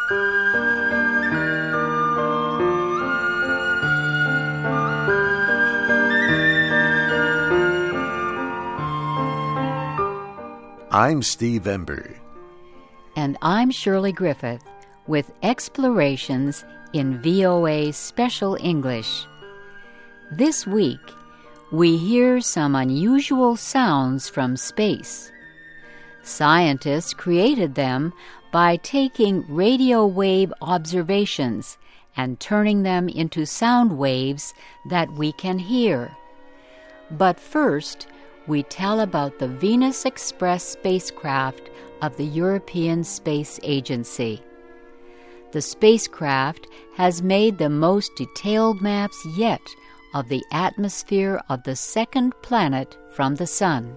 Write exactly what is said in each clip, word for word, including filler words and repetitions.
I'm Steve Ember. And I'm Shirley Griffith with Explorations in V O A Special English. This week, we hear some unusual sounds from space. Scientists created them by taking radio wave observations and turning them into sound waves that we can hear. But first, we tell about the Venus Express spacecraft of the European Space Agency. The spacecraft has made the most detailed maps yet of the atmosphere of the second planet from the Sun.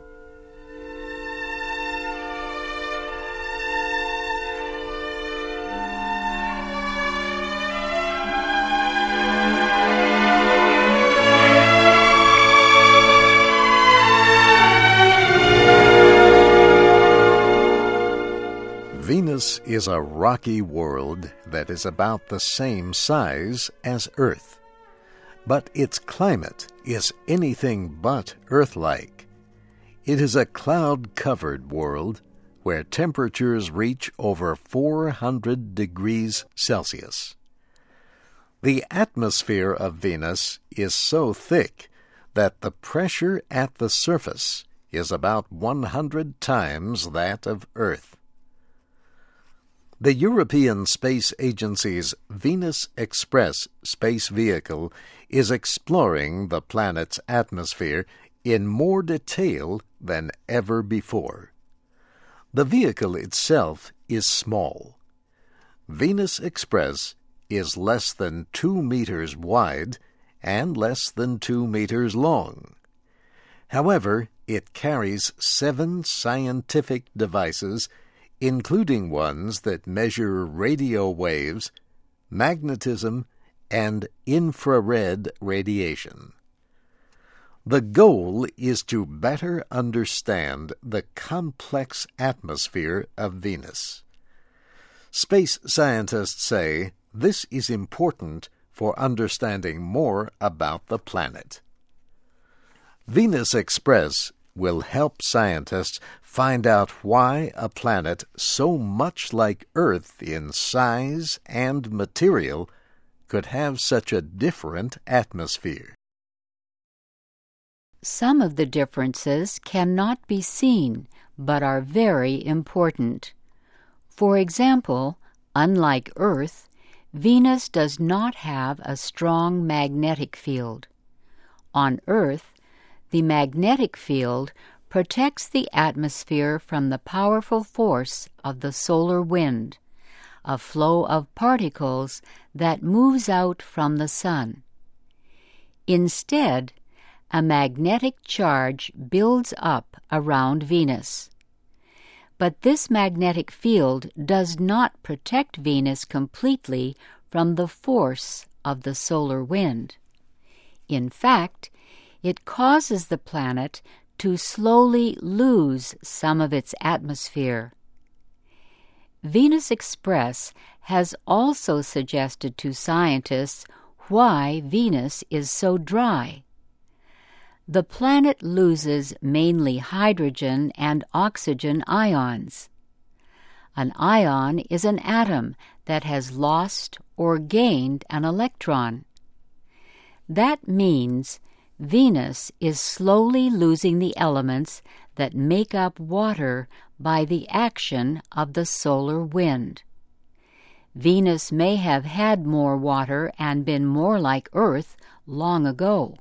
Venus is a rocky world that is about the same size as Earth. But its climate is anything but Earth-like. It is a cloud-covered world where temperatures reach over four hundred degrees Celsius. The atmosphere of Venus is so thick that the pressure at the surface is about one hundred times that of Earth. The European Space Agency's Venus Express space vehicle is exploring the planet's atmosphere in more detail than ever before. The vehicle itself is small. Venus Express is less than two meters wide and less than two meters long. However, it carries seven scientific devices, including ones that measure radio waves, magnetism, and infrared radiation. The goal is to better understand the complex atmosphere of Venus. Space scientists say this is important for understanding more about the planet. Venus Express will help scientists find out why a planet so much like Earth in size and material could have such a different atmosphere. Some of the differences cannot be seen, but are very important. For example, unlike Earth, Venus does not have a strong magnetic field. On Earth, the magnetic field protects the atmosphere from the powerful force of the solar wind, a flow of particles that moves out from the sun. Instead, a magnetic charge builds up around Venus. But this magnetic field does not protect Venus completely from the force of the solar wind. In fact, it causes the planet to slowly lose some of its atmosphere. Venus Express has also suggested to scientists why Venus is so dry. The planet loses mainly hydrogen and oxygen ions. An ion is an atom that has lost or gained an electron. That means Venus is slowly losing the elements that make up water by the action of the solar wind. Venus may have had more water and been more like Earth long ago.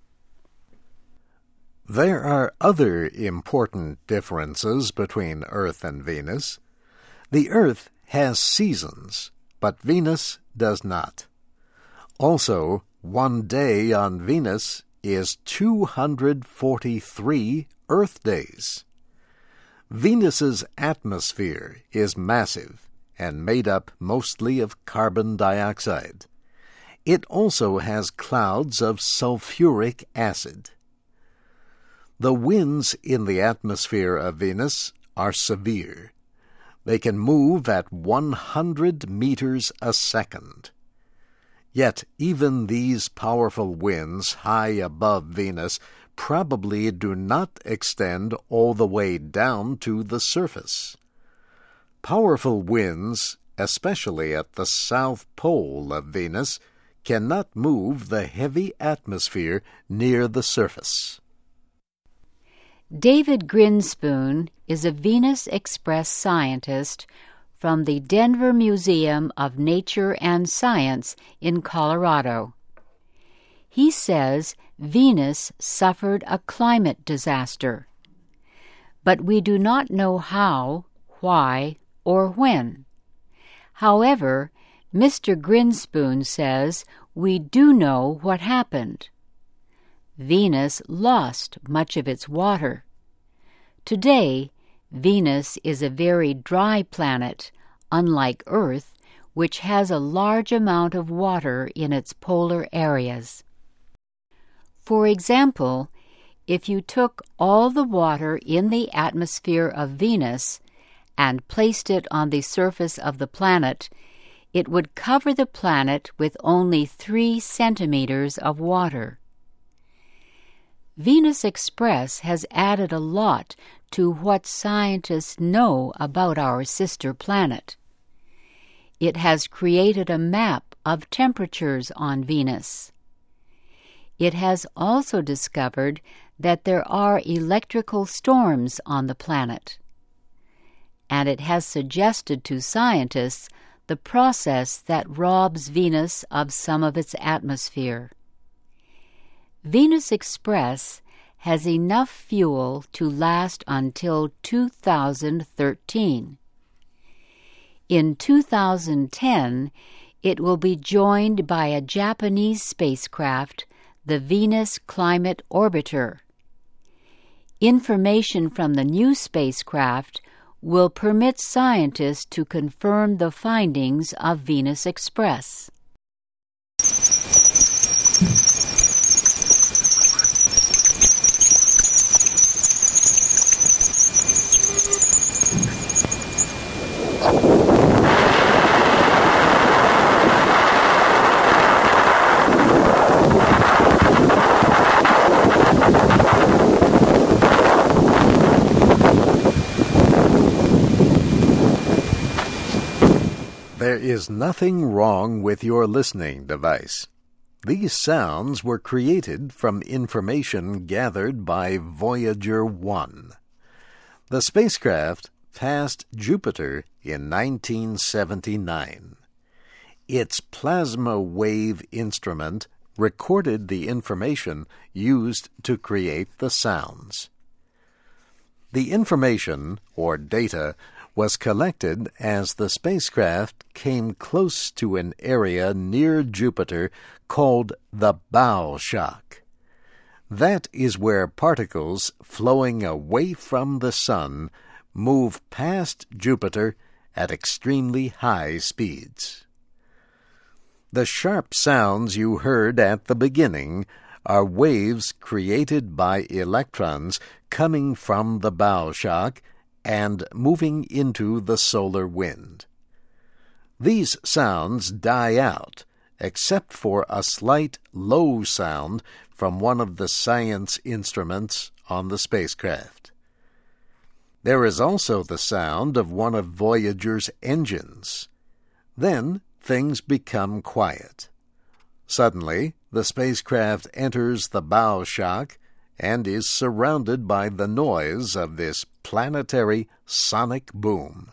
There are other important differences between Earth and Venus. The Earth has seasons, but Venus does not. Also, one day on Venus is two hundred forty-three Earth days. Venus's atmosphere is massive and made up mostly of carbon dioxide. It also has clouds of sulfuric acid. The winds in the atmosphere of Venus are severe. They can move at one hundred meters a second. Yet even these powerful winds high above Venus probably do not extend all the way down to the surface. Powerful winds, especially at the south pole of Venus, cannot move the heavy atmosphere near the surface. David Grinspoon is a Venus Express scientist from the Denver Museum of Nature and Science in Colorado. He says Venus suffered a climate disaster, but we do not know how, why, or when. However, Mister Grinspoon says we do know what happened. Venus lost much of its water. Today, Venus is a very dry planet, unlike Earth, which has a large amount of water in its polar areas. For example, if you took all the water in the atmosphere of Venus and placed it on the surface of the planet, it would cover the planet with only three centimeters of water. Venus Express has added a lot to what scientists know about our sister planet. It has created a map of temperatures on Venus. It has also discovered that there are electrical storms on the planet. And it has suggested to scientists the process that robs Venus of some of its atmosphere. Venus Express has enough fuel to last until two thousand thirteen. In two thousand ten, it will be joined by a Japanese spacecraft, the Venus Climate Orbiter. Information from the new spacecraft will permit scientists to confirm the findings of Venus Express. There is nothing wrong with your listening device. These sounds were created from information gathered by Voyager one. The spacecraft passed Jupiter in nineteen seventy-nine. Its plasma wave instrument recorded the information used to create the sounds. The information, or data, was collected as the spacecraft came close to an area near Jupiter called the bow shock. That is where particles flowing away from the Sun move past Jupiter at extremely high speeds. The sharp sounds you heard at the beginning are waves created by electrons coming from the bow shock and moving into the solar wind. These sounds die out, except for a slight low sound from one of the science instruments on the spacecraft. There is also the sound of one of Voyager's engines. Then things become quiet. Suddenly, the spacecraft enters the bow shock and is surrounded by the noise of this planetary sonic boom.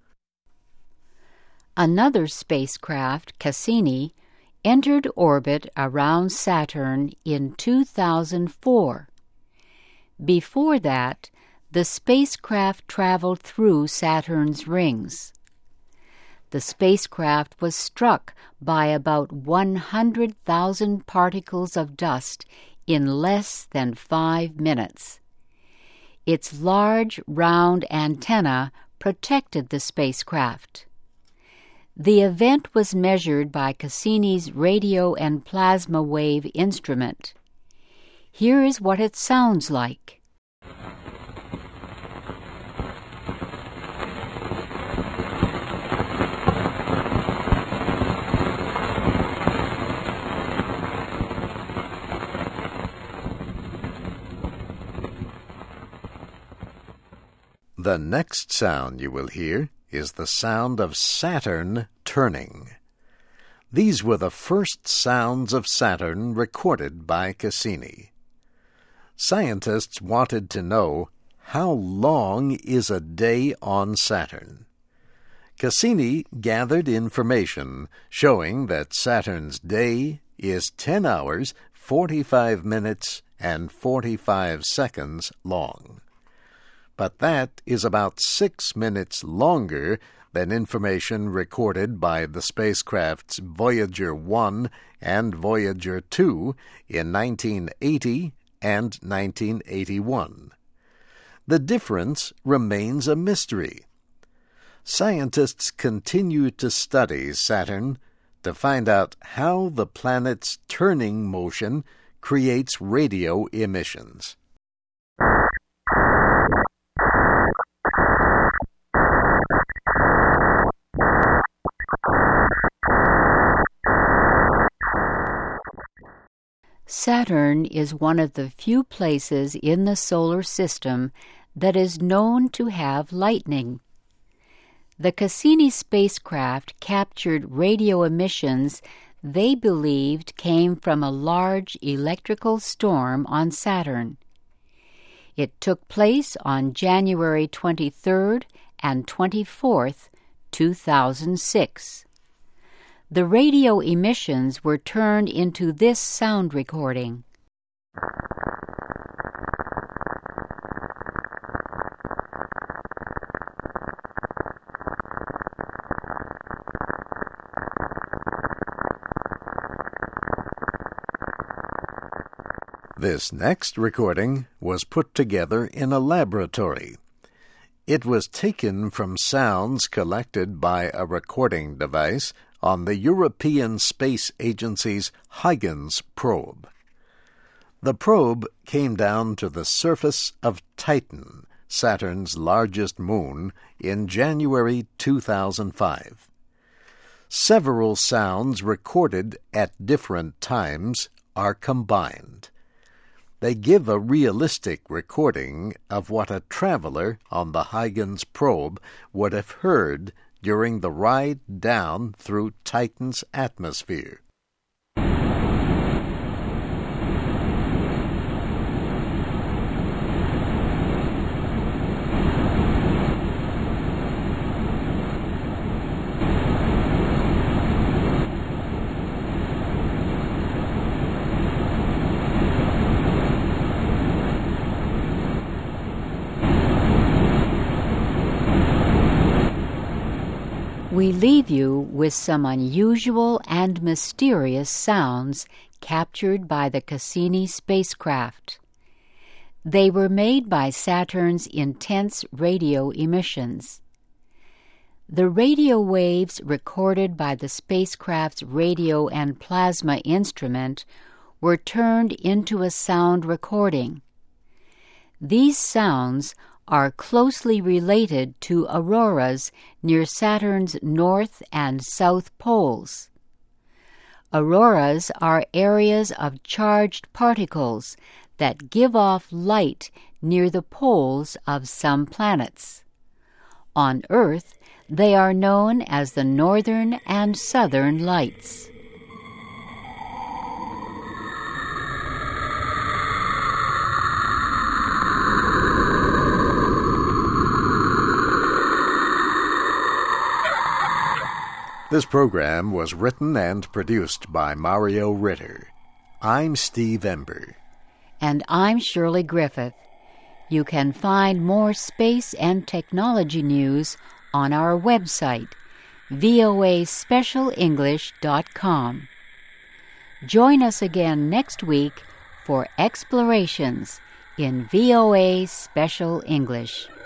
Another spacecraft, Cassini, entered orbit around Saturn in two thousand four. Before that, the spacecraft traveled through Saturn's rings. The spacecraft was struck by about one hundred thousand particles of dust in less than five minutes. Its large, round antenna protected the spacecraft. The event was measured by Cassini's radio and plasma wave instrument. Here is what it sounds like. The next sound you will hear is the sound of Saturn turning. These were the first sounds of Saturn recorded by Cassini. Scientists wanted to know, how long is a day on Saturn? Cassini gathered information showing that Saturn's day is ten hours, forty-five minutes, and forty-five seconds long. But that is about six minutes longer than information recorded by the spacecrafts Voyager one and Voyager two in nineteen eighty and nineteen eighty-one. The difference remains a mystery. Scientists continue to study Saturn to find out how the planet's turning motion creates radio emissions. Saturn is one of the few places in the solar system that is known to have lightning. The Cassini spacecraft captured radio emissions they believed came from a large electrical storm on Saturn. It took place on January twenty-third and twenty-fourth, two thousand six. The radio emissions were turned into this sound recording. This next recording was put together in a laboratory. It was taken from sounds collected by a recording device on the European Space Agency's Huygens probe. The probe came down to the surface of Titan, Saturn's largest moon, in January two thousand five. Several sounds recorded at different times are combined. They give a realistic recording of what a traveler on the Huygens probe would have heard during the ride down through Titan's atmosphere. We leave you with some unusual and mysterious sounds captured by the Cassini spacecraft. They were made by Saturn's intense radio emissions. The radio waves recorded by the spacecraft's radio and plasma instrument were turned into a sound recording. These sounds are closely related to auroras near Saturn's north and south poles. Auroras are areas of charged particles that give off light near the poles of some planets. On Earth, they are known as the Northern and Southern Lights. This program was written and produced by Mario Ritter. I'm Steve Ember. And I'm Shirley Griffith. You can find more space and technology news on our website, V O A special english dot com. Join us again next week for Explorations in V O A Special English.